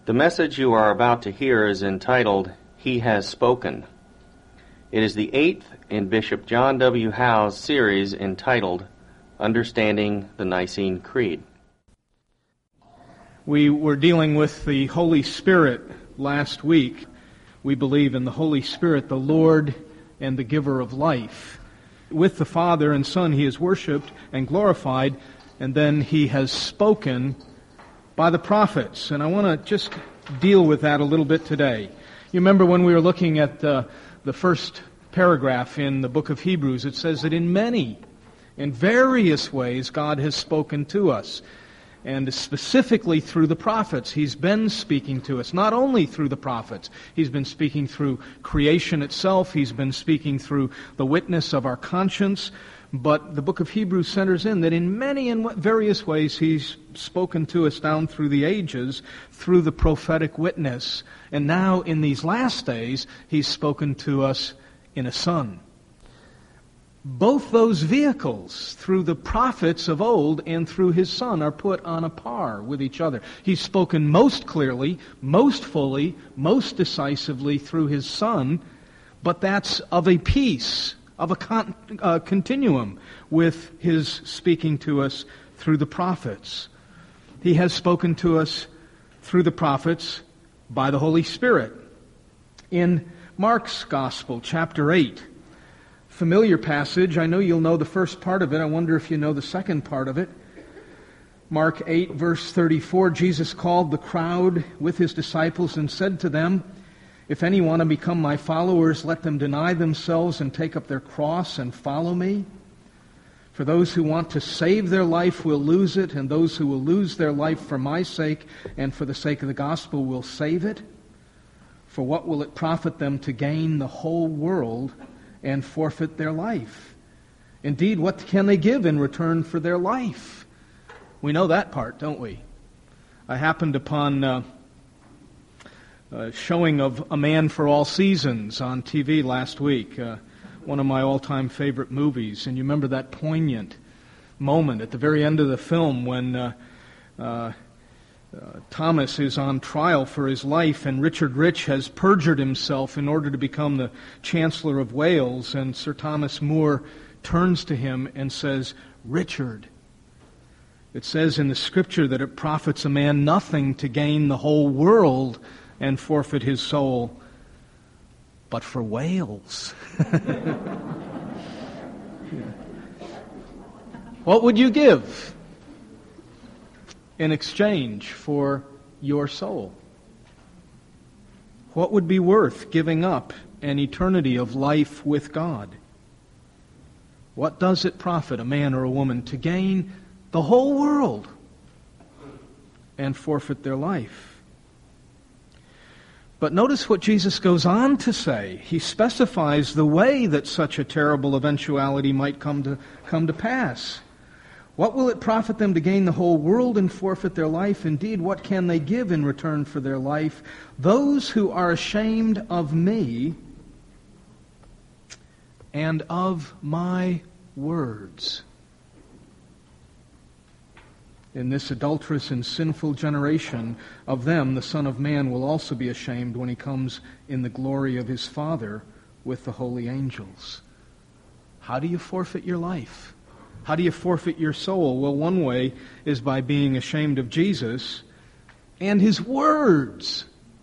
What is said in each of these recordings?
The message you are about to hear is entitled, He Has Spoken. It is the 8th in Bishop John W. Howe's series entitled, Understanding the Nicene Creed. We were dealing with the Holy Spirit last week. We believe in the Holy Spirit, the Lord and the giver of life. With the Father and Son He is worshipped and glorified, and then He has spoken by the prophets. And I want to just deal with that a little bit today. You remember when we were looking at the first paragraph in the book of Hebrews, it says that in various ways, God has spoken to us. And specifically through the prophets, He's been speaking to us. Not only through the prophets, He's been speaking through creation itself, He's been speaking through the witness of our conscience, but the book of Hebrews centers in that in many and various ways He's spoken to us down through the ages through the prophetic witness. And now in these last days, He's spoken to us in a Son. Both those vehicles, through the prophets of old and through His Son, are put on a par with each other. He's spoken most clearly, most fully, most decisively through His Son, but that's of a piece, of a continuum with His speaking to us through the prophets. He has spoken to us through the prophets by the Holy Spirit. In Mark's Gospel, chapter 8, familiar passage. I know you'll know the first part of it. I wonder if you know the second part of it. Mark 8, verse 34, Jesus called the crowd with His disciples and said to them, "If any want to become my followers, let them deny themselves and take up their cross and follow me. For those who want to save their life will lose it, and those who will lose their life for my sake and for the sake of the gospel will save it. For what will it profit them to gain the whole world and forfeit their life? Indeed, what can they give in return for their life?" We know that part, don't we? I happened upon a showing of A Man for All Seasons on TV last week, one of my all-time favorite movies. And you remember that poignant moment at the very end of the film when Thomas is on trial for his life, and Richard Rich has perjured himself in order to become the Chancellor of Wales, and Sir Thomas More turns to him and says, "Richard, it says in the Scripture that it profits a man nothing to gain the whole world and forfeit his soul, but for Wales." What would you give in exchange for your soul? What would be worth giving up an eternity of life with God? What does it profit a man or a woman to gain the whole world and forfeit their life? But notice what Jesus goes on to say. He specifies the way that such a terrible eventuality might come to pass. What will it profit them to gain the whole world and forfeit their life? Indeed, what can they give in return for their life? Those who are ashamed of me and of my words. In this adulterous and sinful generation, of them the Son of Man will also be ashamed when He comes in the glory of His Father with the holy angels. How do you forfeit your life? How do you forfeit your soul? Well, one way is by being ashamed of Jesus and His words.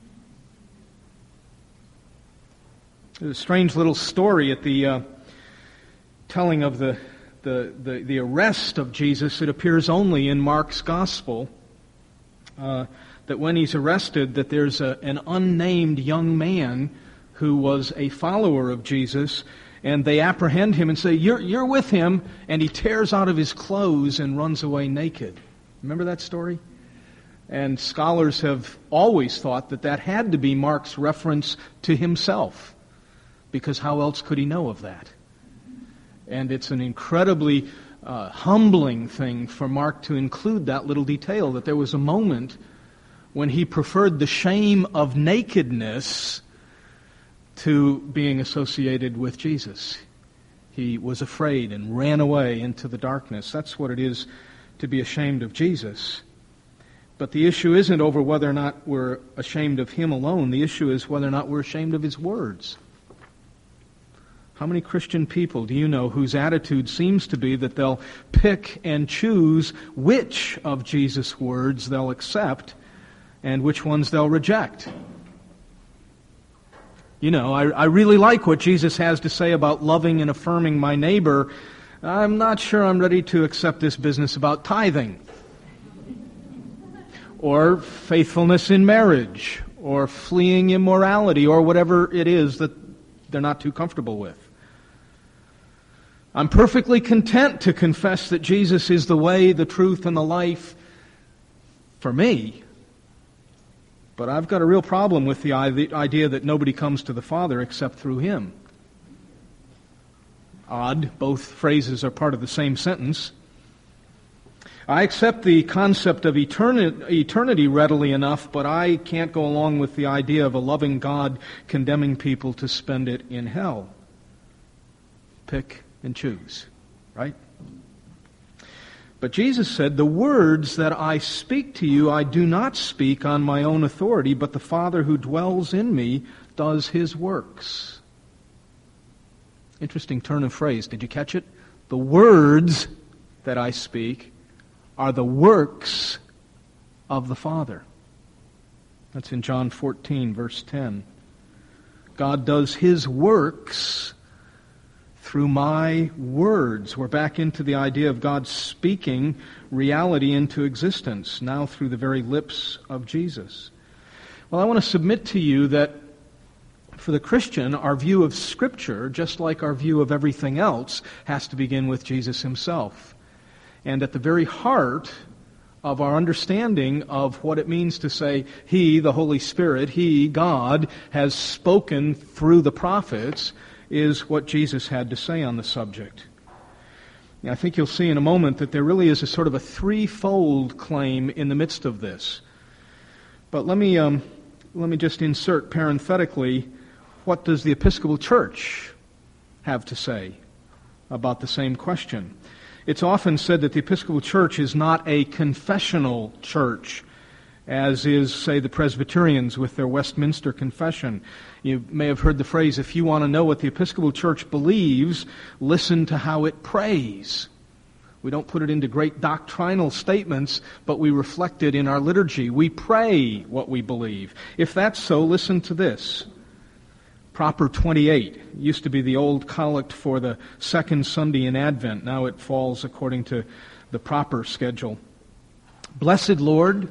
There's a strange little story at the telling of the arrest of Jesus. It appears only in Mark's Gospel that when He's arrested, that there's an unnamed young man who was a follower of Jesus, and they apprehend him and say, "You're with him," and he tears out of his clothes and runs away naked. Remember that story? And scholars have always thought that had to be Mark's reference to himself, because how else could he know of that? And it's an incredibly humbling thing for Mark to include that little detail, that there was a moment when he preferred the shame of nakedness to being associated with Jesus. He was afraid and ran away into the darkness. That's what it is to be ashamed of Jesus. But the issue isn't over whether or not we're ashamed of Him alone. The issue is whether or not we're ashamed of His words. How many Christian people do you know whose attitude seems to be that they'll pick and choose which of Jesus' words they'll accept and which ones they'll reject? You know, I really like what Jesus has to say about loving and affirming my neighbor. I'm not sure I'm ready to accept this business about tithing, or faithfulness in marriage, or fleeing immorality, or whatever it is that they're not too comfortable with. I'm perfectly content to confess that Jesus is the way, the truth, and the life for me. But I've got a real problem with the idea that nobody comes to the Father except through Him. Odd, both phrases are part of the same sentence. I accept the concept of eternity readily enough, but I can't go along with the idea of a loving God condemning people to spend it in hell. Pick and choose, right? But Jesus said, "The words that I speak to you, I do not speak on my own authority, but the Father who dwells in me does His works." Interesting turn of phrase. Did you catch it? The words that I speak are the works of the Father. That's in John 14, verse 10. God does His works through my words. We're back into the idea of God speaking reality into existence, now through the very lips of Jesus. Well, I want to submit to you that for the Christian, our view of Scripture, just like our view of everything else, has to begin with Jesus Himself. And at the very heart of our understanding of what it means to say, He, the Holy Spirit, He, God, has spoken through the prophets, is what Jesus had to say on the subject. Now, I think you'll see in a moment that there really is a sort of a threefold claim in the midst of this. But let me just insert parenthetically, what does the Episcopal Church have to say about the same question? It's often said that the Episcopal Church is not a confessional church, as is, say, the Presbyterians with their Westminster Confession. You may have heard the phrase, if you want to know what the Episcopal Church believes, listen to how it prays. We don't put it into great doctrinal statements, but we reflect it in our liturgy. We pray what we believe. If that's so, listen to this. Proper 28 used to be the old collect for the second Sunday in Advent. Now it falls according to the proper schedule. Blessed Lord,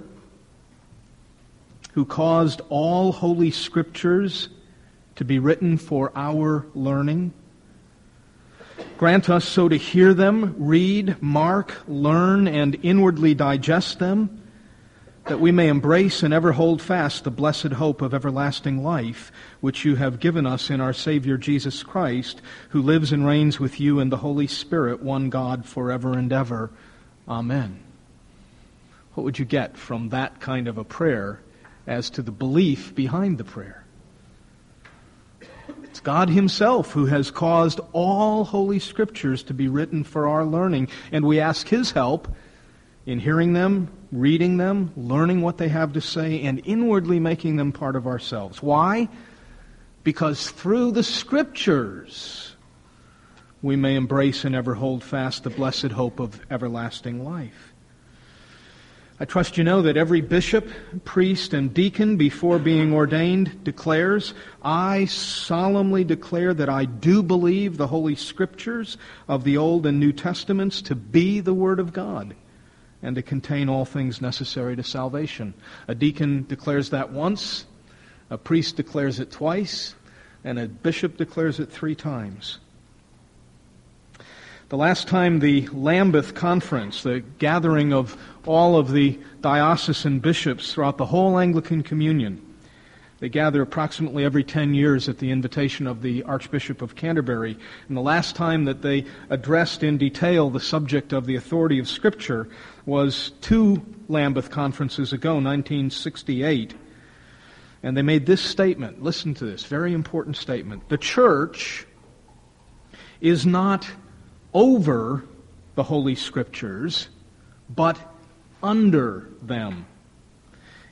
who caused all holy scriptures to be written for our learning, grant us so to hear them, read, mark, learn, and inwardly digest them, that we may embrace and ever hold fast the blessed hope of everlasting life, which you have given us in our Savior Jesus Christ, who lives and reigns with you in the Holy Spirit, one God, forever and ever. Amen. What would you get from that kind of a prayer as to the belief behind the prayer? It's God Himself who has caused all Holy Scriptures to be written for our learning, and we ask His help in hearing them, reading them, learning what they have to say, and inwardly making them part of ourselves. Why? Because through the Scriptures we may embrace and ever hold fast the blessed hope of everlasting life. I trust you know that every bishop, priest, and deacon before being ordained declares, I solemnly declare that I do believe the Holy Scriptures of the Old and New Testaments to be the Word of God and to contain all things necessary to salvation. A deacon declares that once, a priest declares it twice, and a bishop declares it 3 times. The last time the Lambeth Conference, the gathering of all of the diocesan bishops throughout the whole Anglican Communion, they gather approximately every 10 years at the invitation of the Archbishop of Canterbury. And the last time that they addressed in detail the subject of the authority of Scripture was 2 Lambeth conferences ago, 1968. And they made this statement. Listen to this, very important statement. The Church is not over the Holy Scriptures, but under them.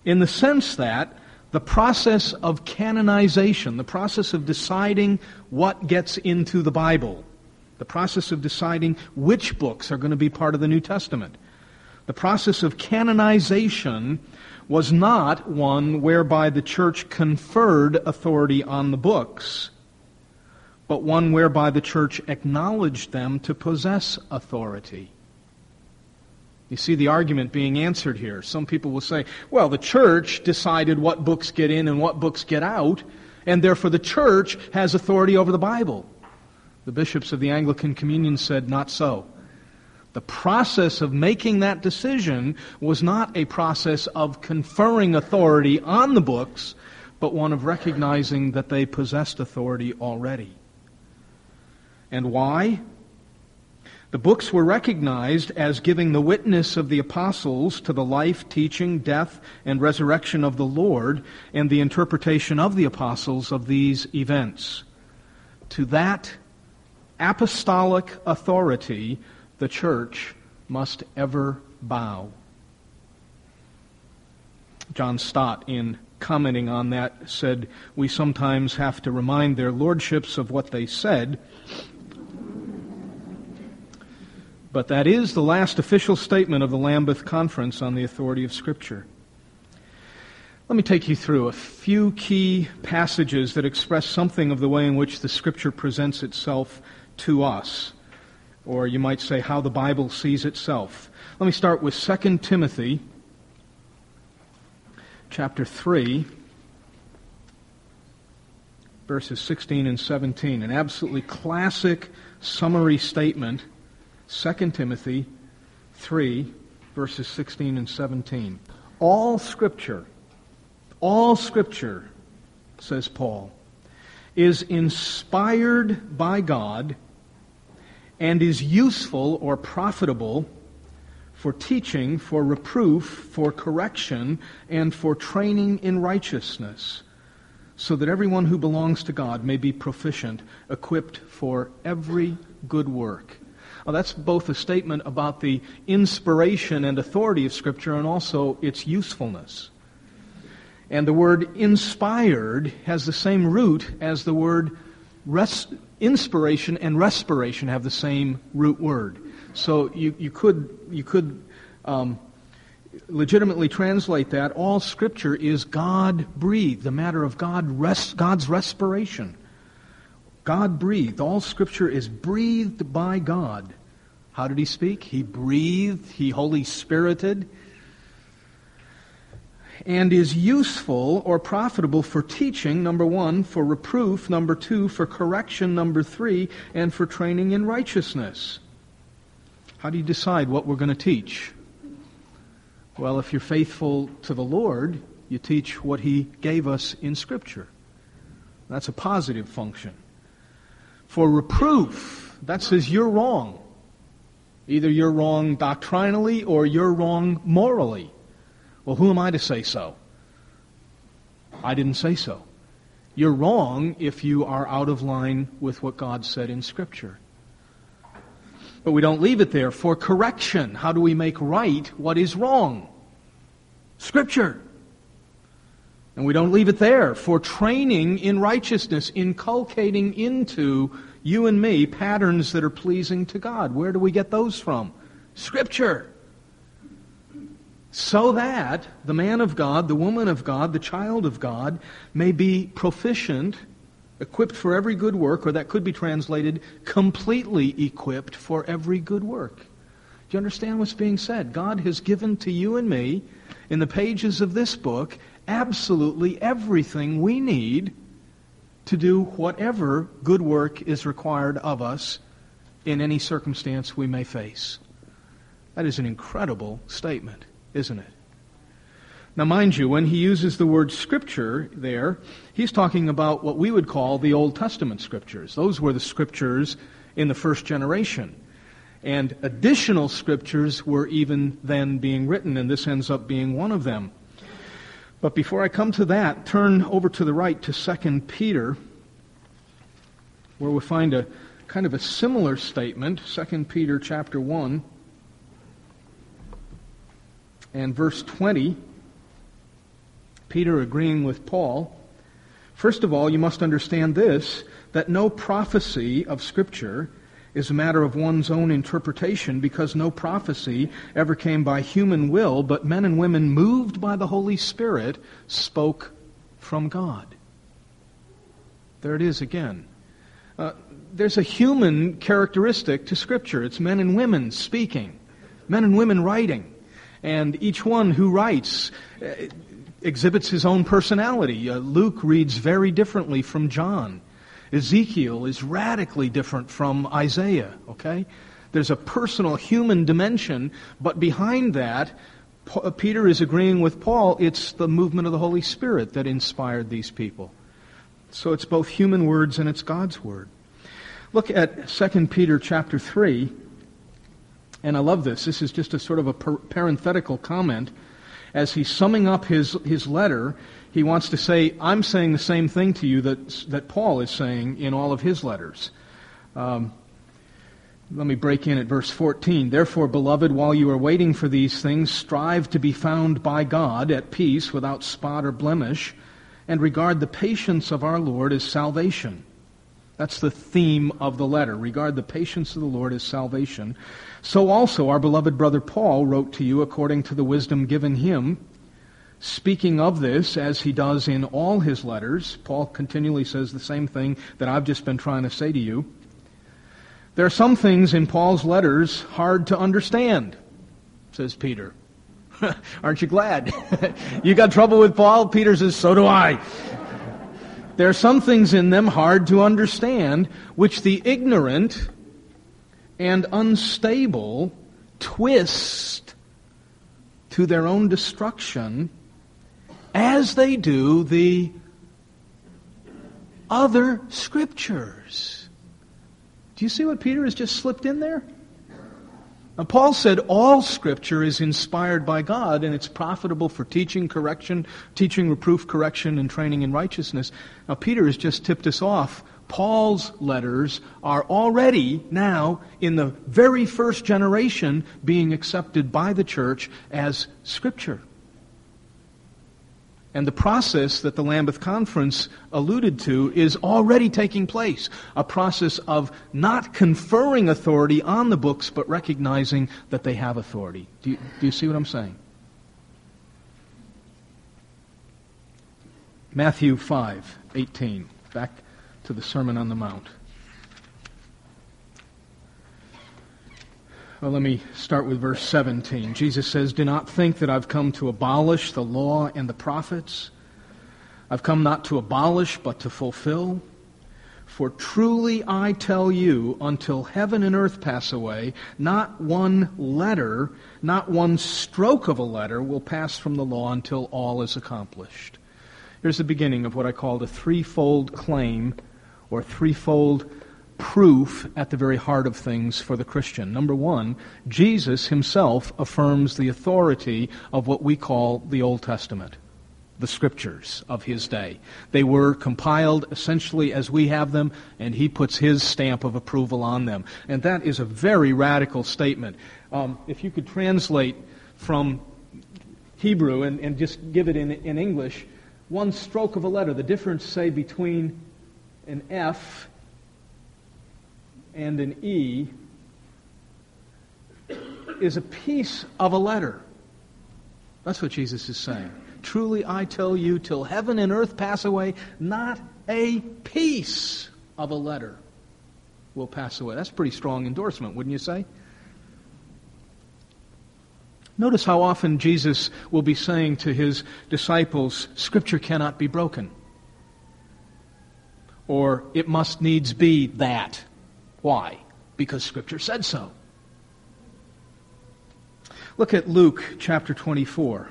in the sense that the process of canonization, the process of deciding what gets into the Bible, the process of deciding which books are going to be part of the New Testament, the process of canonization was not one whereby the church conferred authority on the books, but one whereby the church acknowledged them to possess authority. You see the argument being answered here. Some people will say, well, the church decided what books get in and what books get out, and therefore the church has authority over the Bible. The bishops of the Anglican Communion said, not so. The process of making that decision was not a process of conferring authority on the books, but one of recognizing that they possessed authority already. And why? The books were recognized as giving the witness of the apostles to the life, teaching, death, and resurrection of the Lord, and the interpretation of the apostles of these events. To that apostolic authority, the church must ever bow. John Stott, in commenting on that, said, we sometimes have to remind their lordships of what they said, but that is the last official statement of the Lambeth Conference on the authority of Scripture. Let me take you through a few key passages that express something of the way in which the Scripture presents itself to us, or you might say how the Bible sees itself. Let me start with 2 Timothy chapter 3, verses 16 and 17, an absolutely classic summary statement. 2 Timothy 3, verses 16 and 17. All Scripture, says Paul, is inspired by God and is useful or profitable for teaching, for reproof, for correction, and for training in righteousness, so that everyone who belongs to God may be proficient, equipped for every good work. Now, that's both a statement about the inspiration and authority of Scripture and also its usefulness. And the word inspired has the same root as the word inspiration and respiration have the same root word. So you could legitimately translate that. All Scripture is God-breathed, the matter of God's respiration. God-breathed. All Scripture is breathed by God. How did He speak? He breathed. He Holy Spirited. And is useful or profitable for teaching, number 1, for reproof, number 2, for correction, number 3, and for training in righteousness. How do you decide what we're going to teach? Well, if you're faithful to the Lord, you teach what He gave us in Scripture. That's a positive function. For reproof, that says you're wrong. Either you're wrong doctrinally or you're wrong morally. Well, who am I to say so? I didn't say so. You're wrong if you are out of line with what God said in Scripture. But we don't leave it there. For correction, how do we make right what is wrong? Scripture. And we don't leave it there. For training in righteousness, inculcating into you and me patterns that are pleasing to God. Where do we get those from? Scripture. So that the man of God, the woman of God, the child of God may be proficient, equipped for every good work, or that could be translated, completely equipped for every good work. Do you understand what's being said? God has given to you and me, in the pages of this book, absolutely everything we need to do whatever good work is required of us in any circumstance we may face. That is an incredible statement, isn't it? Now, mind you, when he uses the word Scripture there, he's talking about what we would call the Old Testament Scriptures. Those were the Scriptures in the first generation. And additional Scriptures were even then being written, and this ends up being one of them. But before I come to that, turn over to the right to 2 Peter, where we find a kind of a similar statement, 2 Peter chapter 1 and verse 20. Peter agreeing with Paul. First of all, you must understand this, that no prophecy of Scripture is a matter of one's own interpretation, because no prophecy ever came by human will, but men and women moved by the Holy Spirit spoke from God. There it is again. There's a human characteristic to Scripture. It's men and women speaking, men and women writing. And each one who writes exhibits his own personality. Luke reads very differently from John. Ezekiel is radically different from Isaiah, okay? There's a personal human dimension, but behind that, Peter is agreeing with Paul, it's the movement of the Holy Spirit that inspired these people. So it's both human words and it's God's Word. Look at 2 Peter chapter 3, and I love this. This is just a sort of a parenthetical comment. As he's summing up his letter, he wants to say, I'm saying the same thing to you that Paul is saying in all of his letters. Let me break in at verse 14. Therefore, beloved, while you are waiting for these things, strive to be found by God at peace, without spot or blemish, and regard the patience of our Lord as salvation. That's the theme of the letter. Regard the patience of the Lord as salvation. So also our beloved brother Paul wrote to you according to the wisdom given him. Speaking of this, as he does in all his letters, Paul continually says the same thing that I've just been trying to say to you. There are some things in Paul's letters hard to understand, says Peter. Aren't you glad? You got trouble with Paul? Peter says, so do I. There are some things in them hard to understand, which the ignorant and unstable twist to their own destruction, as they do the other Scriptures. Do you see what Peter has just slipped in there? Now, Paul said all Scripture is inspired by God, and it's profitable for teaching, reproof, correction, and training in righteousness. Now, Peter has just tipped us off. Paul's letters are already now, in the very first generation, being accepted by the church as Scripture. And the process that the Lambeth Conference alluded to is already taking place. A process of not conferring authority on the books, but recognizing that they have authority. Do you see what I'm saying? Matthew 5:18. Back to the Sermon on the Mount. Well, let me start with verse 17. Jesus says, do not think that I've come to abolish the law and the prophets. I've come not to abolish, but to fulfill. For truly I tell you, until heaven and earth pass away, not one letter, not one stroke of a letter will pass from the law until all is accomplished. Here's the beginning of what I call the threefold claim, or threefold proof at the very heart of things for the Christian. Number one, Jesus himself affirms the authority of what we call the Old Testament, the Scriptures of his day. They were compiled essentially as we have them, and he puts his stamp of approval on them. And that is a very radical statement. If you could translate from Hebrew and just give it in English, one stroke of a letter, the difference, say, between an F and an E is a piece of a letter. That's what Jesus is saying. Truly I tell you, till heaven and earth pass away, not a piece of a letter will pass away. That's a pretty strong endorsement, wouldn't you say? Notice how often Jesus will be saying to his disciples, Scripture cannot be broken. Or it must needs be that. Why? Because Scripture said so. Look at Luke chapter 24.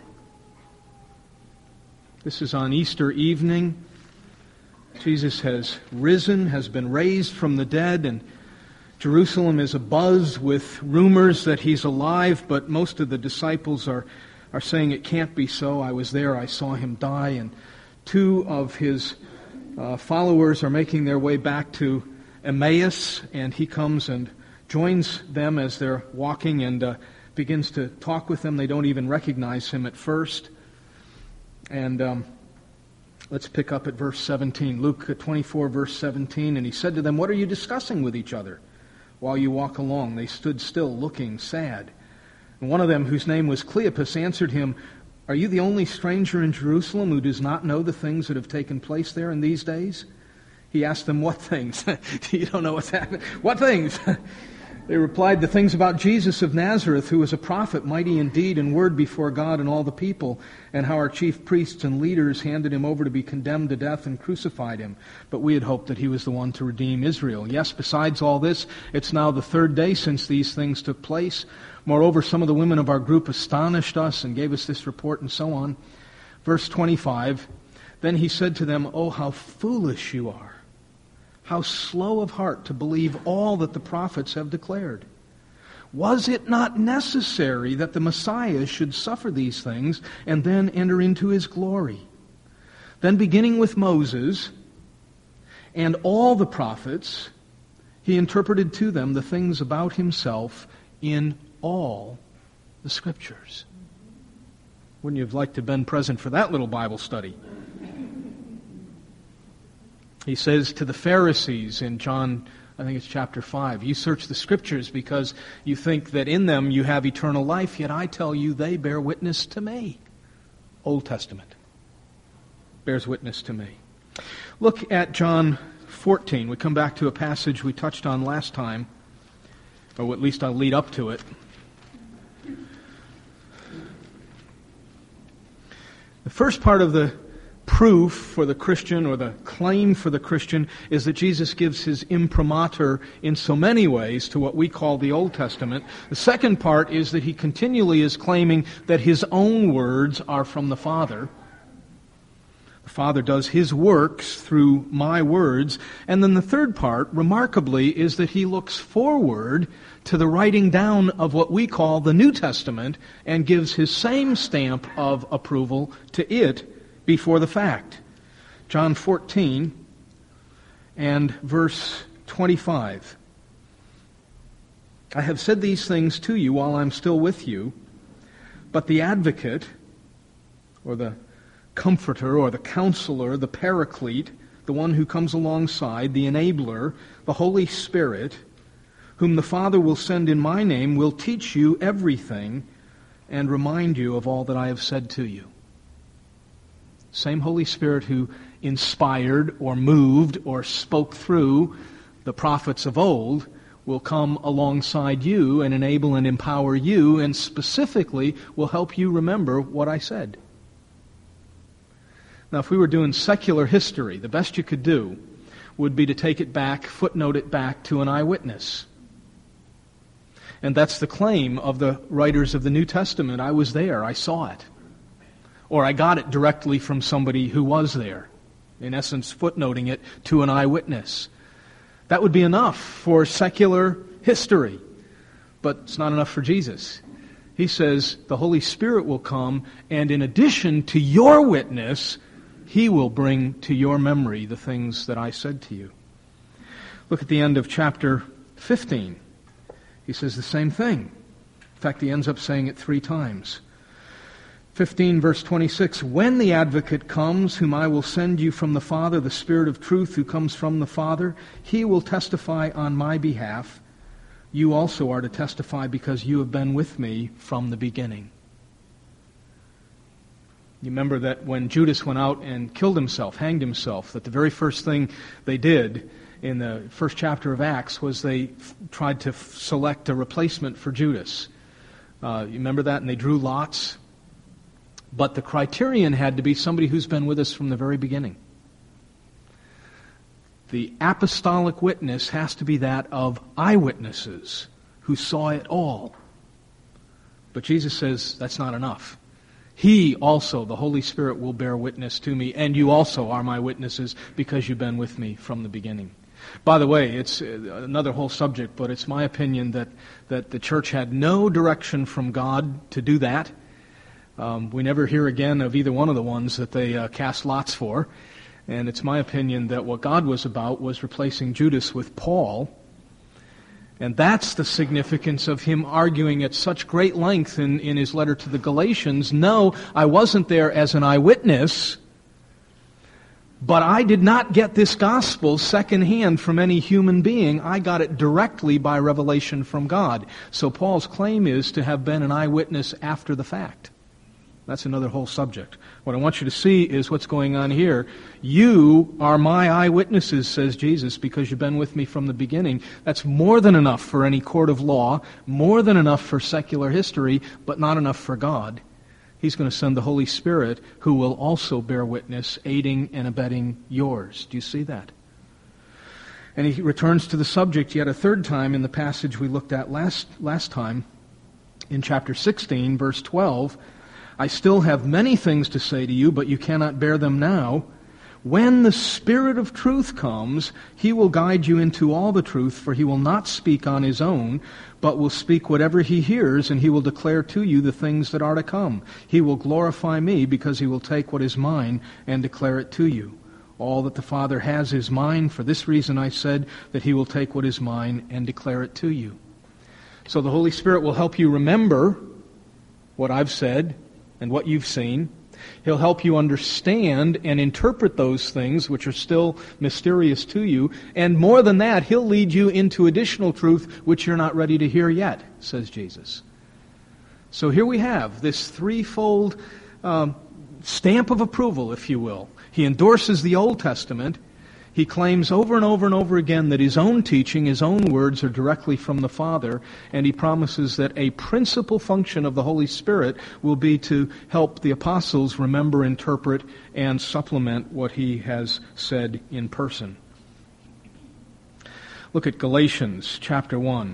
This is on Easter evening. Jesus has risen, has been raised from the dead, and Jerusalem is abuzz with rumors that he's alive, but most of the disciples are saying it can't be so. I was there, I saw him die, and two of his followers are making their way back to Emmaus, and he comes and joins them as they're walking and begins to talk with them. They don't even recognize him at first. And let's pick up at verse 17. Luke 24, verse 17. And he said to them, "What are you discussing with each other while you walk along?" They stood still, looking sad. And one of them, whose name was Cleopas, answered him, "Are you the only stranger in Jerusalem who does not know the things that have taken place there in these days?" He asked them, "What things?" You don't know what's happening. "What things?" They replied, "The things about Jesus of Nazareth, who was a prophet, mighty in deed and word before God and all the people, and how our chief priests and leaders handed him over to be condemned to death and crucified him. But we had hoped that he was the one to redeem Israel. Yes, besides all this, it's now the third day since these things took place. Moreover, some of the women of our group astonished us and gave us this report," and so on. Verse 25, "Then he said to them, 'Oh, how foolish you are! How slow of heart to believe all that the prophets have declared. Was it not necessary that the Messiah should suffer these things and then enter into his glory?' Then beginning with Moses and all the prophets, he interpreted to them the things about himself in all the Scriptures." Wouldn't you have liked to have been present for that little Bible study? He says to the Pharisees in John, I think it's chapter 5, "You search the Scriptures because you think that in them you have eternal life, yet I tell you they bear witness to me." Old Testament bears witness to me. Look at John 14. We come back to a passage we touched on last time, or at least I'll lead up to it. The first part of the proof for the Christian, or the claim for the Christian, is that Jesus gives his imprimatur in so many ways to what we call the Old Testament. The second part is that he continually is claiming that his own words are from the Father. The Father does his works through my words. And then the third part, remarkably, is that he looks forward to the writing down of what we call the New Testament and gives his same stamp of approval to it before the fact. John 14 and verse 25. "I have said these things to you while I'm still with you, but the Advocate," or the Comforter, or the Counselor, the Paraclete, the one who comes alongside, the Enabler, the Holy Spirit, whom the Father will send in my name, will teach you everything and remind you of all that I have said to you. Same Holy Spirit who inspired or moved or spoke through the prophets of old will come alongside you and enable and empower you, and specifically will help you remember what I said. Now, if we were doing secular history, the best you could do would be to take it back, footnote it back to an eyewitness. And that's the claim of the writers of the New Testament. I was there, I saw it. Or I got it directly from somebody who was there. In essence, footnoting it to an eyewitness. That would be enough for secular history. But it's not enough for Jesus. He says the Holy Spirit will come, and in addition to your witness, He will bring to your memory the things that I said to you. Look at the end of chapter 15. He says the same thing. In fact, he ends up saying it 3 times. 15 verse 26, "When the Advocate comes, whom I will send you from the Father, the Spirit of truth who comes from the Father, He will testify on my behalf. You also are to testify because you have been with me from the beginning." You remember that when Judas went out and killed himself, hanged himself, that the very first thing they did in the first chapter of Acts was they tried to select a replacement for Judas. You remember that? And they drew lots. But the criterion had to be somebody who's been with us from the very beginning. The apostolic witness has to be that of eyewitnesses who saw it all. But Jesus says that's not enough. He also, the Holy Spirit, will bear witness to me, and you also are my witnesses because you've been with me from the beginning. By the way, it's another whole subject, but it's my opinion that the church had no direction from God to do that. We never hear again of either one of the ones that they cast lots for. And it's my opinion that what God was about was replacing Judas with Paul. And that's the significance of him arguing at such great length in his letter to the Galatians. No, I wasn't there as an eyewitness, but I did not get this gospel secondhand from any human being. I got it directly by revelation from God. So Paul's claim is to have been an eyewitness after the fact. That's another whole subject. What I want you to see is what's going on here. You are my eyewitnesses, says Jesus, because you've been with me from the beginning. That's more than enough for any court of law, more than enough for secular history, but not enough for God. He's going to send the Holy Spirit, who will also bear witness, aiding and abetting yours. Do you see that? And he returns to the subject yet a third time in the passage we looked at last time, in chapter 16, verse 12. I still have many things to say to you, but you cannot bear them now. When the Spirit of truth comes, He will guide you into all the truth, for He will not speak on His own, but will speak whatever He hears, and He will declare to you the things that are to come. He will glorify me, because He will take what is mine and declare it to you. All that the Father has is mine. For this reason I said that He will take what is mine and declare it to you. So the Holy Spirit will help you remember what I've said and what you've seen. He'll help you understand and interpret those things which are still mysterious to you. And more than that, He'll lead you into additional truth which you're not ready to hear yet, says Jesus. So here we have this threefold stamp of approval, if you will. He endorses the Old Testament. He claims over and over and over again that His own teaching, His own words are directly from the Father, and He promises that a principal function of the Holy Spirit will be to help the apostles remember, interpret, and supplement what He has said in person. Look at Galatians chapter 1.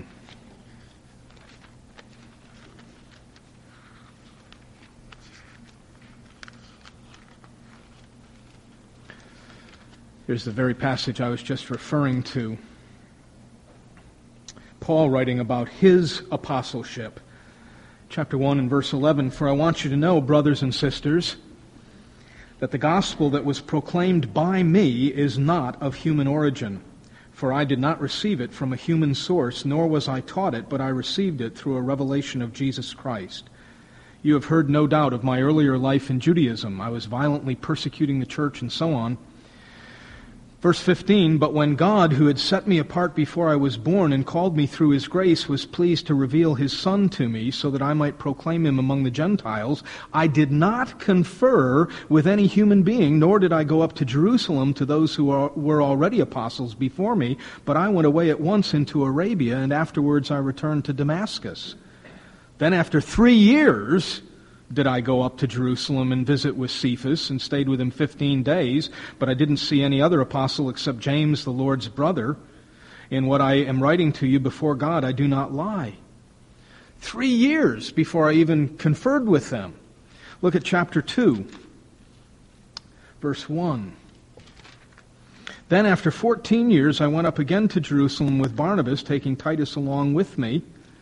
Here's the very passage I was just referring to. Paul writing about his apostleship. Chapter 1 and verse 11, For I want you to know, brothers and sisters, that the gospel that was proclaimed by me is not of human origin. For I did not receive it from a human source, nor was I taught it, but I received it through a revelation of Jesus Christ. You have heard no doubt of my earlier life in Judaism. I was violently persecuting the church and so on. Verse 15, But when God, who had set me apart before I was born and called me through His grace, was pleased to reveal His Son to me so that I might proclaim Him among the Gentiles, I did not confer with any human being, nor did I go up to Jerusalem to those who were already apostles before me, but I went away at once into Arabia, and afterwards I returned to Damascus. Then after 3 years did I go up to Jerusalem and visit with Cephas, and stayed with him 15 days, but I didn't see any other apostle except James, the Lord's brother. In what I am writing to you before God, I do not lie. 3 years before I even conferred with them. Look at chapter 2, verse 1. Then after 14 years I went up again to Jerusalem with Barnabas, taking Titus along with me.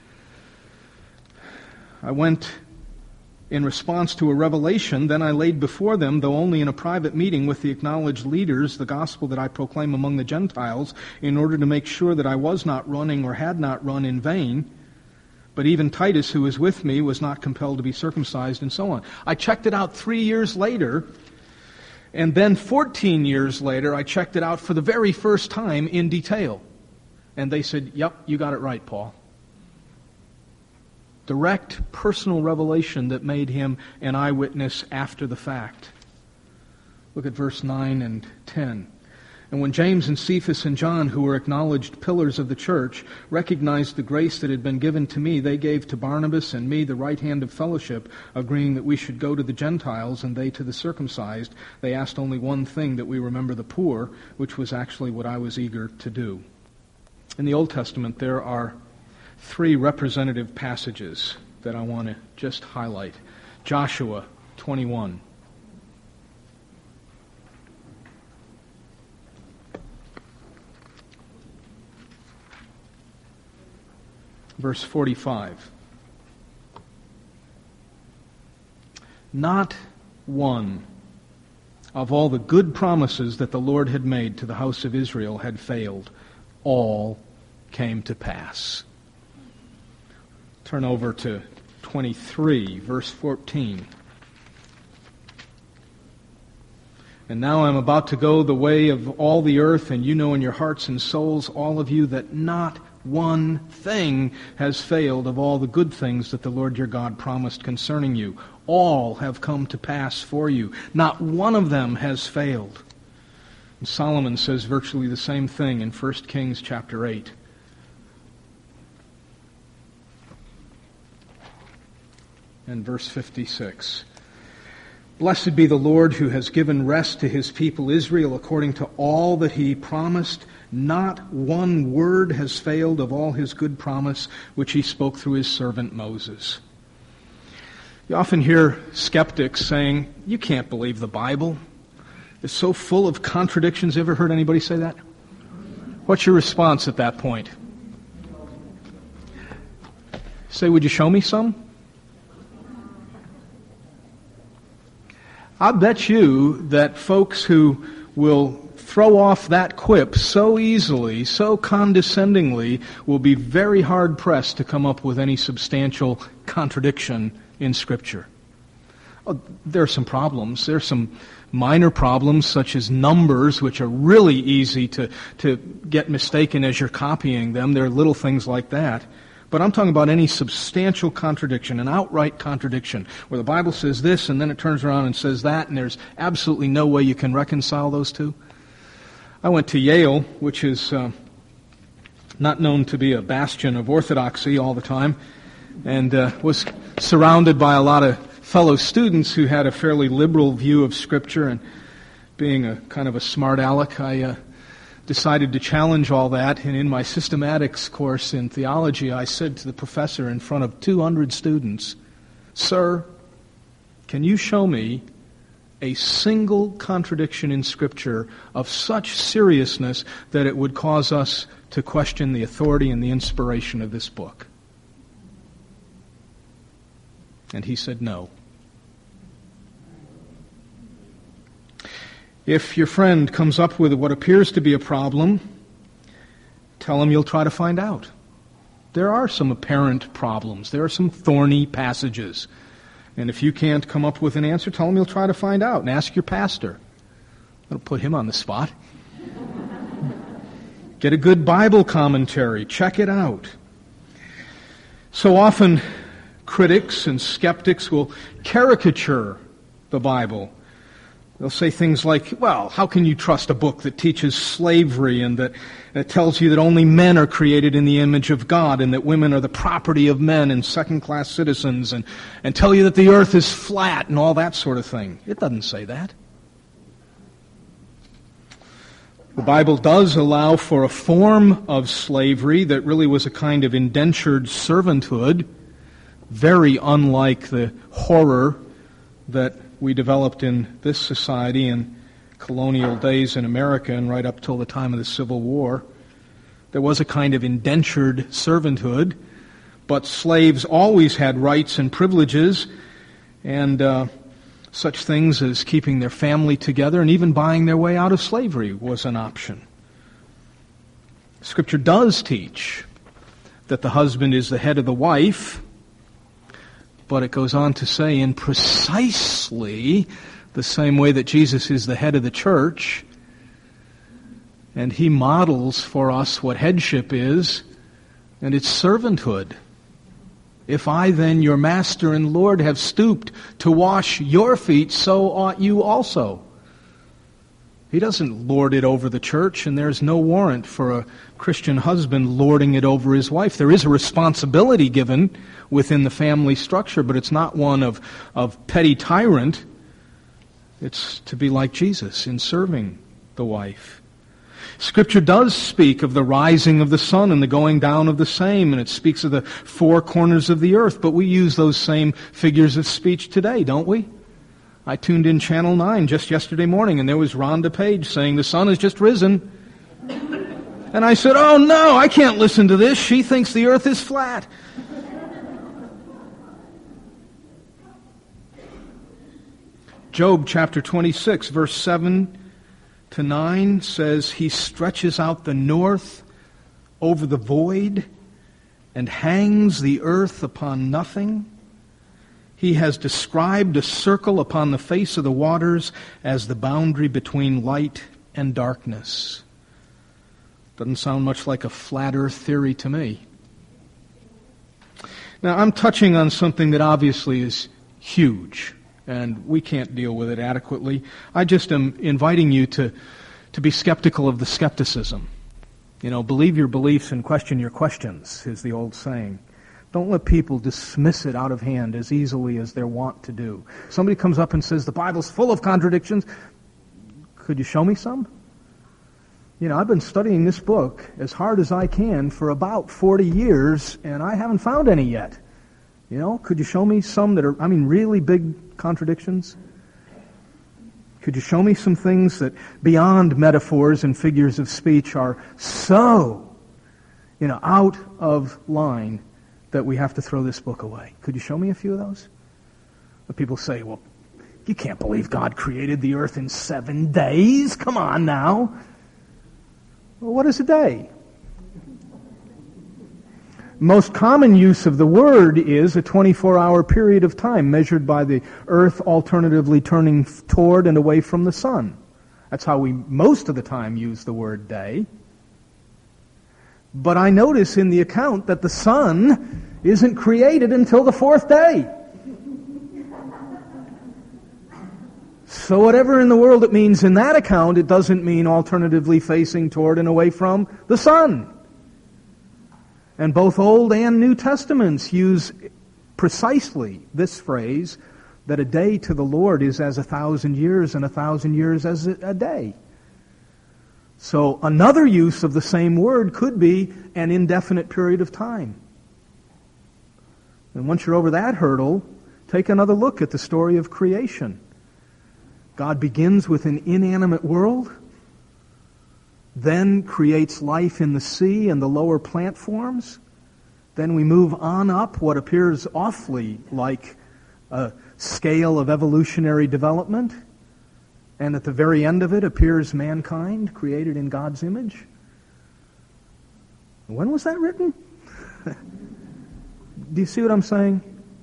I went in response to a revelation. Then I laid before them, though only in a private meeting with the acknowledged leaders, the gospel that I proclaim among the Gentiles, in order to make sure that I was not running or had not run in vain. But even Titus, who was with me, was not compelled to be circumcised, and so on. I checked it out 3 years later, and then 14 years later, I checked it out for the very first time in detail. And they said, Yep, you got it right, Paul. Direct personal revelation that made him an eyewitness after the fact. Look at verse 9 and 10. And when James and Cephas and John, who were acknowledged pillars of the church, recognized the grace that had been given to me, they gave to Barnabas and me the right hand of fellowship, agreeing that we should go to the Gentiles and they to the circumcised. They asked only one thing, that we remember the poor, which was actually what I was eager to do. In the Old Testament, there are 3 representative passages that I want to just highlight. Joshua 21. Verse 45. Not one of all the good promises that the Lord had made to the house of Israel had failed. All came to pass. Turn over to 23, verse 14. And now I'm about to go the way of all the earth, and you know in your hearts and souls, all of you, that not one thing has failed of all the good things that the Lord your God promised concerning you. All have come to pass for you. Not one of them has failed. And Solomon says virtually the same thing in 1 Kings chapter 8. And verse 56. Blessed be the Lord who has given rest to his people Israel according to all that he promised. Not one word has failed of all his good promise which he spoke through his servant Moses. You often hear skeptics saying, you can't believe the Bible. It's so full of contradictions. Ever heard anybody say that? What's your response at that point? Say, would you show me some? I bet you that folks who will throw off that quip so easily, so condescendingly, will be very hard-pressed to come up with any substantial contradiction in Scripture. Oh, there are some problems. There are some minor problems, such as numbers, which are really easy to get mistaken as you're copying them. There are little things like that. But I'm talking about any substantial contradiction, an outright contradiction, where the Bible says this and then it turns around and says that, and there's absolutely no way you can reconcile those two. I went to Yale, which is not known to be a bastion of orthodoxy all the time, and was surrounded by a lot of fellow students who had a fairly liberal view of Scripture, and being a kind of a smart aleck, I decided to challenge all that, and in my systematics course in theology, I said to the professor in front of 200 students, "Sir, can you show me a single contradiction in Scripture of such seriousness that it would cause us to question the authority and the inspiration of this book?" And he said no. If your friend comes up with what appears to be a problem, tell him you'll try to find out. There are some apparent problems. There are some thorny passages. And if you can't come up with an answer, tell him you'll try to find out and ask your pastor. That'll put him on the spot. Get a good Bible commentary. Check it out. So often, critics and skeptics will caricature the Bible. They'll say things like, well, how can you trust a book that teaches slavery and that tells you that only men are created in the image of God and that women are the property of men and second-class citizens and tell you that the earth is flat and all that sort of thing? It doesn't say that. The Bible does allow for a form of slavery that really was a kind of indentured servanthood, very unlike the horror that we developed in this society in colonial days in America and right up till the time of the Civil War. There was a kind of indentured servanthood, but slaves always had rights and privileges, and such things as keeping their family together and even buying their way out of slavery was an option. Scripture does teach that the husband is the head of the wife, but it goes on to say in precisely the same way that Jesus is the head of the church, and he models for us what headship is, and it's servanthood. If I then, your master and Lord, have stooped to wash your feet, so ought you also. He doesn't lord it over the church, and there's no warrant for a Christian husband lording it over his wife. There is a responsibility given within the family structure, but it's not one of petty tyrant. It's to be like Jesus in serving the wife. Scripture does speak of the rising of the sun and the going down of the same, and it speaks of the four corners of the earth, but we use those same figures of speech today, don't we? I tuned in Channel 9 just yesterday morning, and there was Rhonda Page saying the sun has just risen. And I said, oh no, I can't listen to this. She thinks the earth is flat. Job chapter 26, verse 7 to 9 says, He stretches out the north over the void and hangs the earth upon nothing. He has described a circle upon the face of the waters as the boundary between light and darkness. Doesn't sound much like a flat earth theory to me. Now, I'm touching on something that obviously is huge, and we can't deal with it adequately. I just am inviting you to be skeptical of the skepticism. Believe your beliefs and question your questions, is the old saying. Don't let people dismiss it out of hand as easily as they're wont to do. Somebody comes up and says, the Bible's full of contradictions. Could you show me some? I've been studying this book as hard as I can for about 40 years, and I haven't found any yet. Could you show me some that are, really big contradictions? Could you show me some things that beyond metaphors and figures of speech are so, out of line that we have to throw this book away? Could you show me a few of those? But people say, well, you can't believe God created the earth in 7 days. Come on now. Well, what is a day? Most common use of the word is a 24-hour period of time measured by the earth alternatively turning toward and away from the sun. That's how we most of the time use the word day. But I notice in the account that the sun isn't created until the 4th day. So whatever in the world it means in that account, it doesn't mean alternatively facing toward and away from the sun. And both Old and New Testaments use precisely this phrase, that a day to the Lord is as 1,000 years and 1,000 years as a day. So another use of the same word could be an indefinite period of time. And once you're over that hurdle, take another look at the story of creation. God begins with an inanimate world, then creates life in the sea and the lower plant forms. Then we move on up what appears awfully like a scale of evolutionary development. And at the very end of it appears mankind, created in God's image. When was that written? Do you see what I'm saying?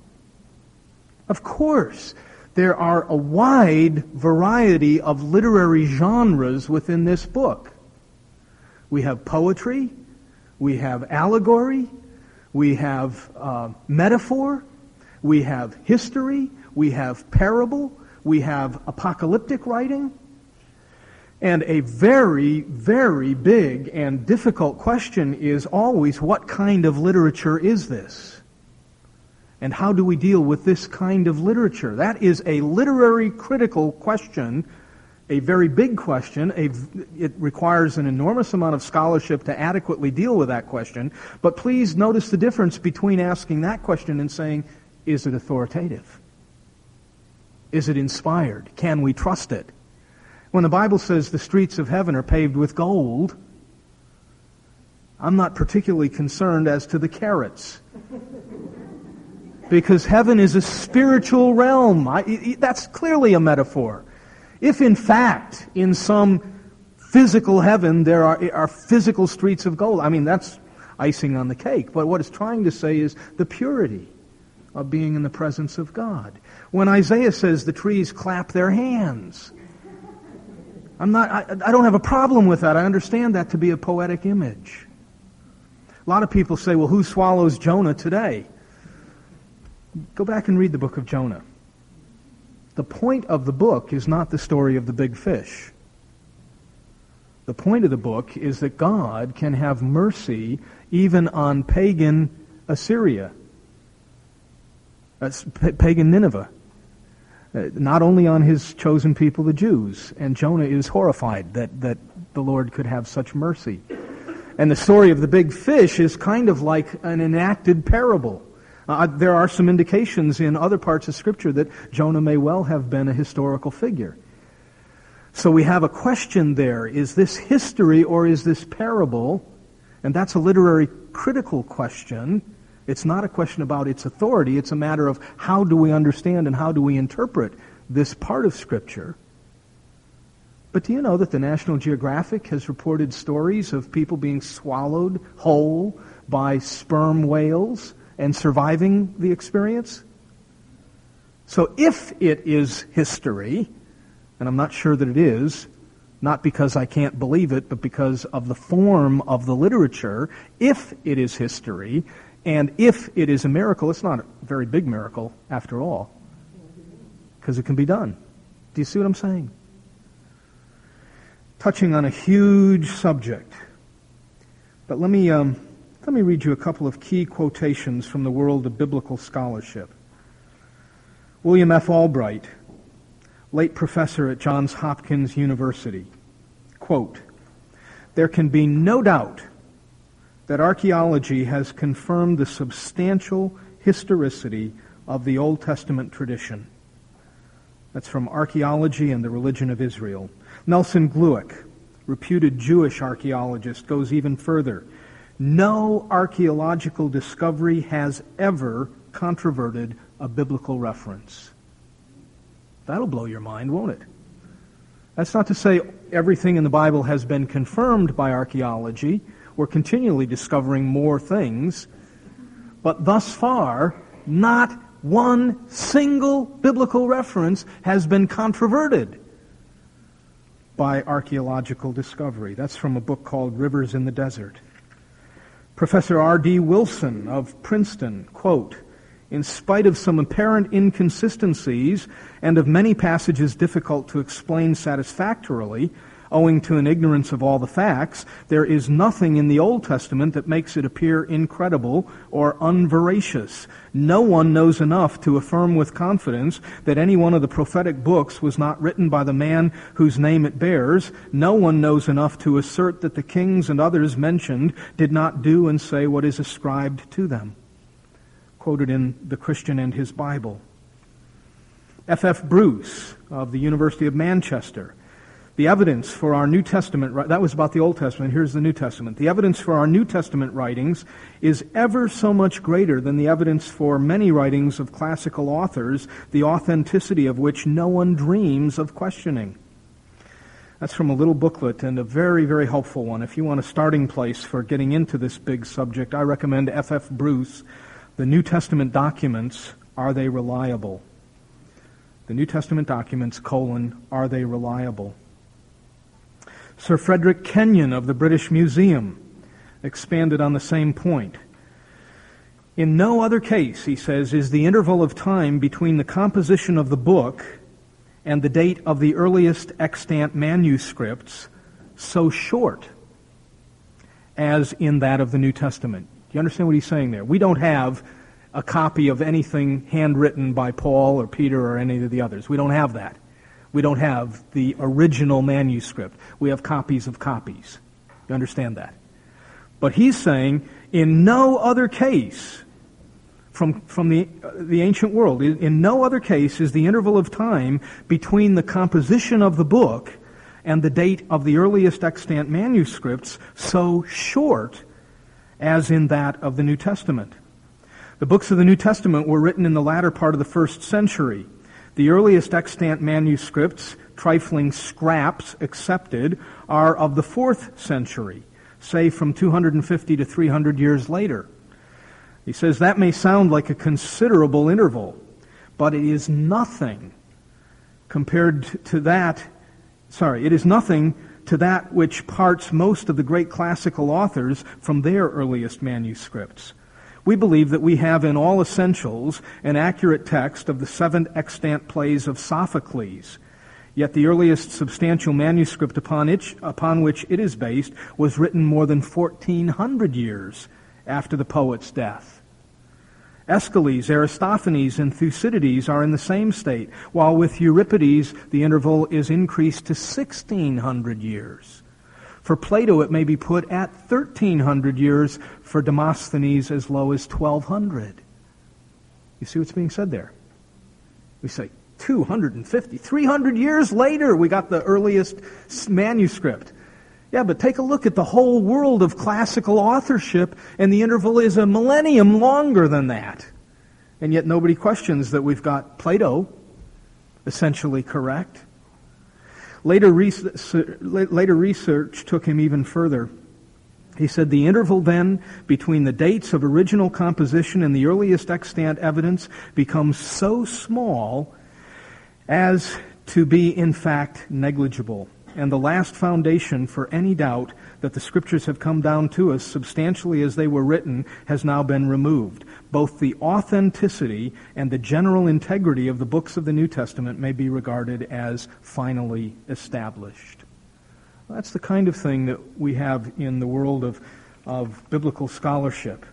Of course, there are a wide variety of literary genres within this book. We have poetry, we have allegory, we have metaphor, we have history, we have parable, we have apocalyptic writing. And a very, very big and difficult question is always, what kind of literature is this? And how do we deal with this kind of literature? That is a literary critical question, a very big question. It requires an enormous amount of scholarship to adequately deal with that question. But please notice the difference between asking that question and saying, is it authoritative? Is it inspired? Can we trust it? When the Bible says the streets of heaven are paved with gold, I'm not particularly concerned as to the carats. Because heaven is a spiritual realm. That's clearly a metaphor. If in fact, in some physical heaven, there are physical streets of gold, that's icing on the cake. But what it's trying to say is the purity of being in the presence of God. When Isaiah says the trees clap their hands, I don't have a problem with that. I understand that to be a poetic image. A lot of people say, well, who swallows Jonah today? Go back and read the book of Jonah. The point of the book is not the story of the big fish. The point of the book is that God can have mercy even on pagan Assyria. That's pagan Nineveh. Not only on his chosen people, the Jews. And Jonah is horrified that the Lord could have such mercy. And the story of the big fish is kind of like an enacted parable. There are some indications in other parts of Scripture that Jonah may well have been a historical figure. So we have a question there. Is this history or is this parable? And that's a literary critical question. It's not a question about its authority. It's a matter of how do we understand and how do we interpret this part of Scripture. But do you know that the National Geographic has reported stories of people being swallowed whole by sperm whales and surviving the experience? So if it is history, and I'm not sure that it is, not because I can't believe it, but because of the form of the literature, if it is history, and if it is a miracle, it's not a very big miracle after all, because it can be done. Do you see what I'm saying? Touching on a huge subject. But let me read you a couple of key quotations from the world of biblical scholarship. William F. Albright, late professor at Johns Hopkins University, quote, "There can be no doubt that archaeology has confirmed the substantial historicity of the Old Testament tradition." That's from Archaeology and the Religion of Israel. Nelson Glueck, reputed Jewish archaeologist, goes even further. "No archaeological discovery has ever controverted a biblical reference." That'll blow your mind, won't it? That's not to say everything in the Bible has been confirmed by archaeology. We're continually discovering more things. But thus far, not one single biblical reference has been controverted by archaeological discovery. That's from a book called Rivers in the Desert. Professor R.D. Wilson of Princeton, quote, "In spite of some apparent inconsistencies and of many passages difficult to explain satisfactorily, owing to an ignorance of all the facts, there is nothing in the Old Testament that makes it appear incredible or unveracious. No one knows enough to affirm with confidence that any one of the prophetic books was not written by the man whose name it bears. No one knows enough to assert that the kings and others mentioned did not do and say what is ascribed to them." Quoted in The Christian and His Bible. F.F. Bruce of the University of Manchester. "The evidence for our New Testament," that was about the Old Testament, here's the New Testament. "The evidence for our New Testament writings is ever so much greater than the evidence for many writings of classical authors, the authenticity of which no one dreams of questioning." That's from a little booklet and a very, very helpful one. If you want a starting place for getting into this big subject, I recommend F.F. Bruce, The New Testament Documents, Are They Reliable? The New Testament Documents, are they reliable? Sir Frederick Kenyon of the British Museum expanded on the same point. "In no other case," he says, "is the interval of time between the composition of the book and the date of the earliest extant manuscripts so short as in that of the New Testament." Do you understand what he's saying there? We don't have a copy of anything handwritten by Paul or Peter or any of the others. We don't have that. We don't have the original manuscript. We have copies of copies. You understand that? But he's saying, in no other case, from the ancient world, in no other case is the interval of time between the composition of the book and the date of the earliest extant manuscripts so short as in that of the New Testament. The books of the New Testament were written in the latter part of the 1st century. The earliest extant manuscripts, trifling scraps accepted, are of the 4th century, say from 250 to 300 years later. He says that may sound like a considerable interval, but it is nothing compared to that. It is nothing to that which parts most of the great classical authors from their earliest manuscripts. We believe that we have in all essentials an accurate text of the 7 extant plays of Sophocles. Yet the earliest substantial manuscript upon which it is based was written more than 1,400 years after the poet's death. Aeschylus, Aristophanes, and Thucydides are in the same state, while with Euripides the interval is increased to 1,600 years. For Plato, it may be put at 1,300 years, for Demosthenes as low as 1,200. You see what's being said there? We say 250, 300 years later we got the earliest manuscript. Yeah, but take a look at the whole world of classical authorship, and the interval is a millennium longer than that. And yet nobody questions that we've got Plato essentially correct. Later research took him even further. He said, the interval then between the dates of original composition and the earliest extant evidence becomes so small as to be in fact negligible. And the last foundation for any doubt that the Scriptures have come down to us substantially as they were written has now been removed. Both the authenticity and the general integrity of the books of the New Testament may be regarded as finally established. That's the kind of thing that we have in the world of biblical scholarship.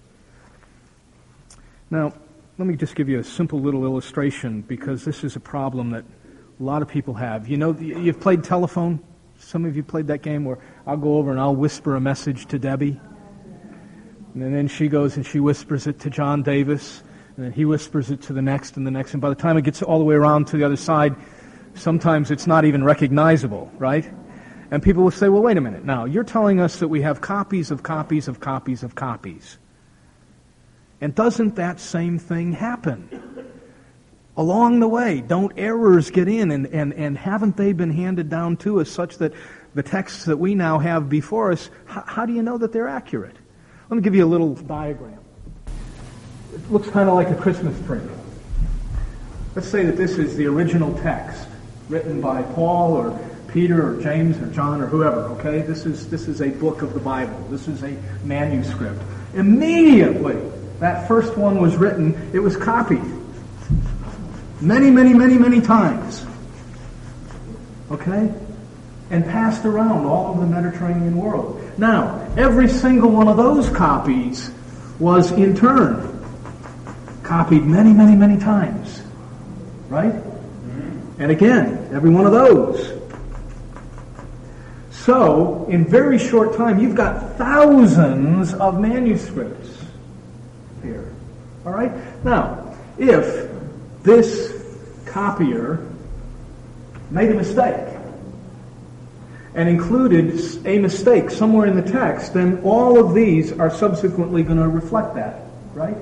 Now, let me just give you a simple little illustration, because this is a problem that a lot of people have. You know, you've played telephone? Some of you played that game where I'll go over and I'll whisper a message to Debbie, and then she goes and she whispers it to John Davis, and then he whispers it to the next and the next, and by the time it gets all the way around to the other side, sometimes it's not even recognizable, right? And people will say, well, wait a minute. Now, you're telling us that we have copies of copies of copies of copies. And doesn't that same thing happen? Along the way, don't errors get in? And haven't they been handed down to us such that the texts that we now have before us, how do you know that they're accurate? Let me give you a little diagram. It looks kind of like a Christmas tree. Let's say that this is the original text written by Paul or Peter or James or John or whoever, okay? This is a book of the Bible. This is a manuscript. Immediately, that first one was written, it was copied. Many, many, many, many times. Okay? And passed around all of the Mediterranean world. Now, every single one of those copies was in turn copied many, many, many times. Right? And again, every one of those. So, in very short time, you've got thousands of manuscripts here. All right? Now, if this copier made a mistake and included a mistake somewhere in the text, then all of these are subsequently going to reflect that, right?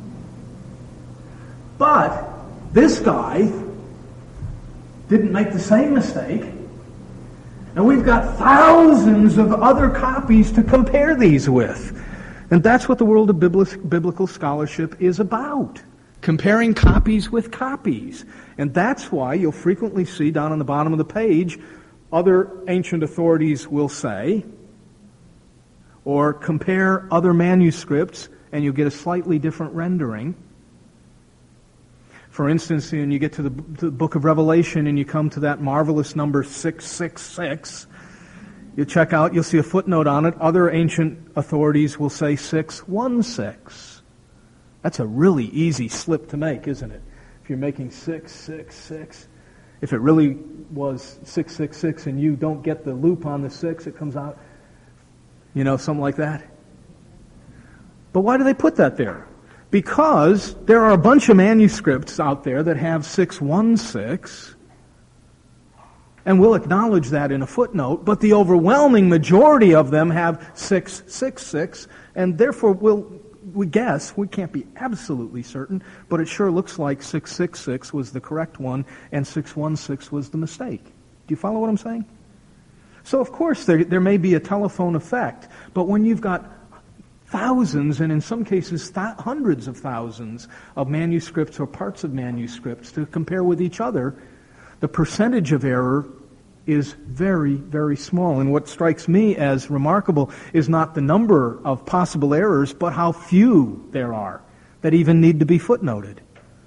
But this guy didn't make the same mistake, and we've got thousands of other copies to compare these with. And that's what the world of biblical scholarship is about. Comparing copies with copies. And that's why you'll frequently see down on the bottom of the page, other ancient authorities will say, or compare other manuscripts, and you'll get a slightly different rendering. For instance, when you get to the book of Revelation and you come to that marvelous number 666, you check out, you'll see a footnote on it. Other ancient authorities will say 616. That's a really easy slip to make, isn't it? If you're making 666, if it really was 666 and you don't get the loop on the 6, it comes out, something like that. But why do they put that there? Because there are a bunch of manuscripts out there that have 616, and we'll acknowledge that in a footnote, but the overwhelming majority of them have 666, and therefore we guess, we can't be absolutely certain, but it sure looks like 666 was the correct one and 616 was the mistake. Do you follow what I'm saying? So of course there may be a telephone effect, but when you've got thousands, and in some cases hundreds of thousands of manuscripts or parts of manuscripts to compare with each other, the percentage of error is very, very small. And what strikes me as remarkable is not the number of possible errors, but how few there are that even need to be footnoted.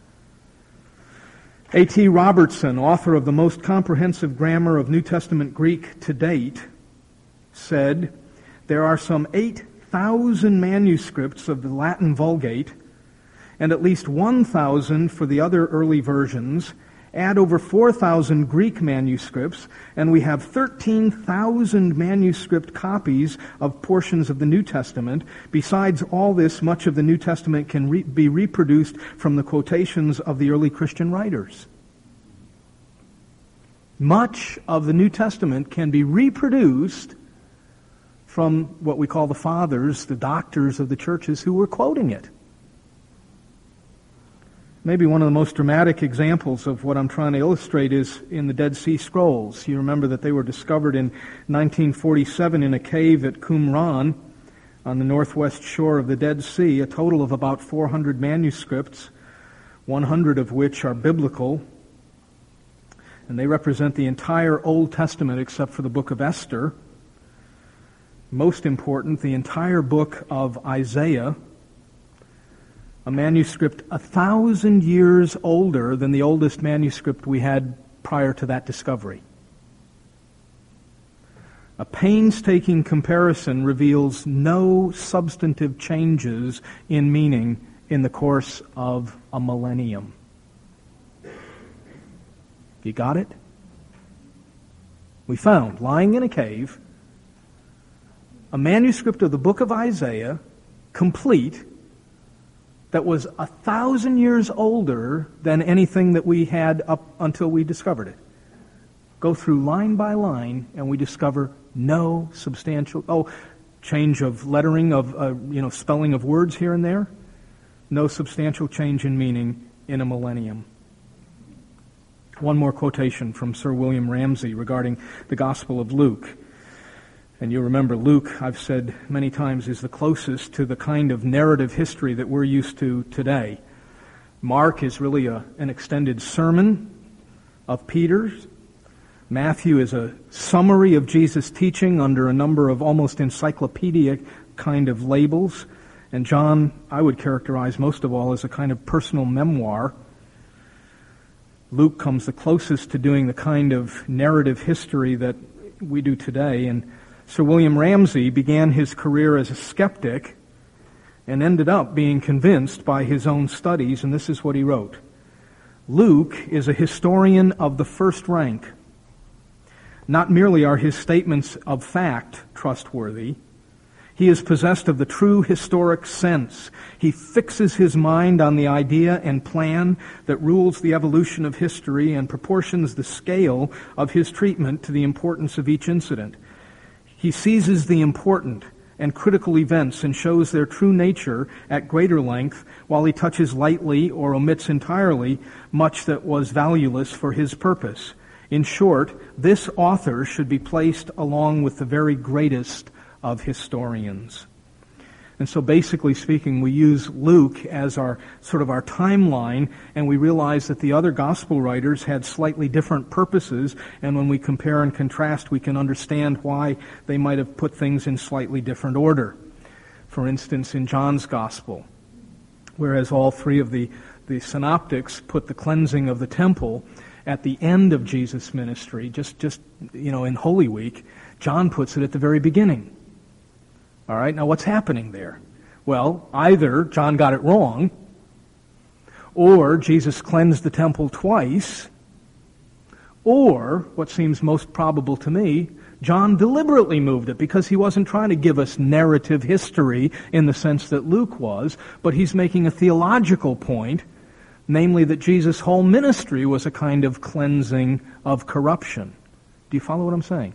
A.T. Robertson, author of the most comprehensive grammar of New Testament Greek to date, said, there are some 8,000 manuscripts of the Latin Vulgate and at least 1,000 for the other early versions. Add over 4,000 Greek manuscripts, and we have 13,000 manuscript copies of portions of the New Testament. Besides all this, much of the New Testament can be reproduced from the quotations of the early Christian writers. Much of the New Testament can be reproduced from what we call the fathers, the doctors of the churches who were quoting it. Maybe one of the most dramatic examples of what I'm trying to illustrate is in the Dead Sea Scrolls. You remember that they were discovered in 1947 in a cave at Qumran on the northwest shore of the Dead Sea, a total of about 400 manuscripts, 100 of which are biblical, and they represent the entire Old Testament except for the book of Esther. Most important, the entire book of Isaiah, a manuscript 1,000 years older than the oldest manuscript we had prior to that discovery. A painstaking comparison reveals no substantive changes in meaning in the course of a millennium. You got it? We found, lying in a cave, a manuscript of the book of Isaiah, complete, that was 1,000 years older than anything that we had up until we discovered it. Go through line by line, and we discover no substantial, change of lettering, of spelling of words here and there. No substantial change in meaning in a millennium. One more quotation from Sir William Ramsay regarding the Gospel of Luke. And you remember Luke, I've said many times, is the closest to the kind of narrative history that we're used to today. Mark is really an extended sermon of Peter's. Matthew is a summary of Jesus' teaching under a number of almost encyclopedic kind of labels. And John, I would characterize most of all as a kind of personal memoir. Luke comes the closest to doing the kind of narrative history that we do today. And Sir William Ramsay began his career as a skeptic and ended up being convinced by his own studies, and this is what he wrote. Luke is a historian of the first rank. Not merely are his statements of fact trustworthy, he is possessed of the true historic sense. He fixes his mind on the idea and plan that rules the evolution of history and proportions the scale of his treatment to the importance of each incident. He seizes the important and critical events and shows their true nature at greater length, while he touches lightly or omits entirely much that was valueless for his purpose. In short, this author should be placed along with the very greatest of historians. And so basically speaking, we use Luke as our sort of our timeline, and we realize that the other gospel writers had slightly different purposes, and when we compare and contrast, we can understand why they might have put things in slightly different order. For instance, in John's gospel, whereas all three of the synoptics put the cleansing of the temple at the end of Jesus' ministry, just in Holy Week, John puts it at the very beginning. All right, now what's happening there? Well, either John got it wrong, or Jesus cleansed the temple twice, or, what seems most probable to me, John deliberately moved it because he wasn't trying to give us narrative history in the sense that Luke was, but he's making a theological point, namely that Jesus' whole ministry was a kind of cleansing of corruption. Do you follow what I'm saying?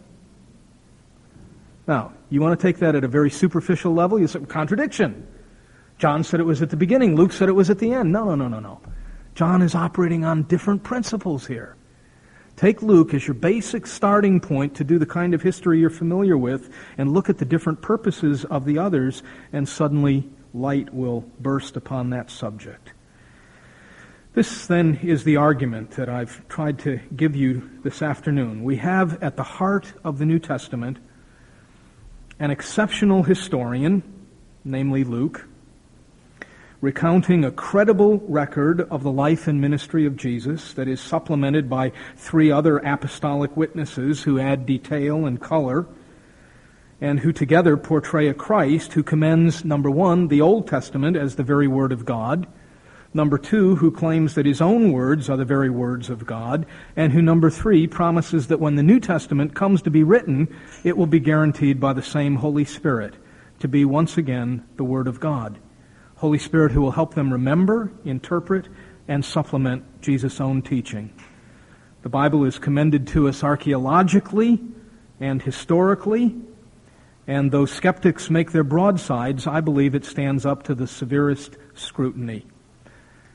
Now, you want to take that at a very superficial level? You say, contradiction. John said it was at the beginning. Luke said it was at the end. No. John is operating on different principles here. Take Luke as your basic starting point to do the kind of history you're familiar with, and look at the different purposes of the others, and suddenly light will burst upon that subject. This, then, is the argument that I've tried to give you this afternoon. We have at the heart of the New Testament an exceptional historian, namely Luke, recounting a credible record of the life and ministry of Jesus that is supplemented by three other apostolic witnesses who add detail and color, and who together portray a Christ who commends, number one, the Old Testament as the very Word of God, number two, who claims that his own words are the very words of God, and who, number three, promises that when the New Testament comes to be written, it will be guaranteed by the same Holy Spirit to be once again the Word of God. Holy Spirit who will help them remember, interpret, and supplement Jesus' own teaching. The Bible is commended to us archaeologically and historically, and though skeptics make their broadsides, I believe it stands up to the severest scrutiny.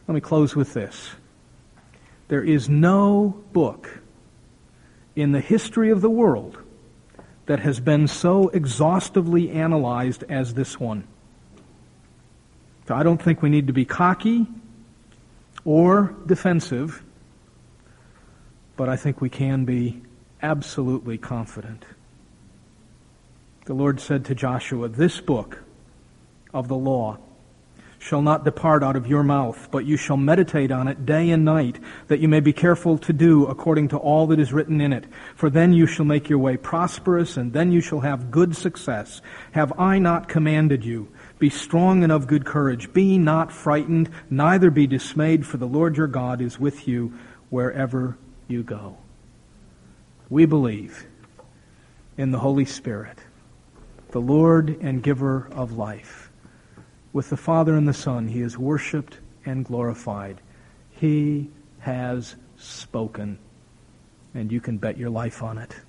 Let me close with this. There is no book in the history of the world that has been so exhaustively analyzed as this one. So I don't think we need to be cocky or defensive, but I think we can be absolutely confident. The Lord said to Joshua, "This book of the law shall not depart out of your mouth, but you shall meditate on it day and night, that you may be careful to do according to all that is written in it. For then you shall make your way prosperous, and then you shall have good success. Have I not commanded you? Be strong and of good courage. Be not frightened, neither be dismayed, for the Lord your God is with you wherever you go." We believe in the Holy Spirit, the Lord and giver of life. With the Father and the Son, He is worshipped and glorified. He has spoken, and you can bet your life on it.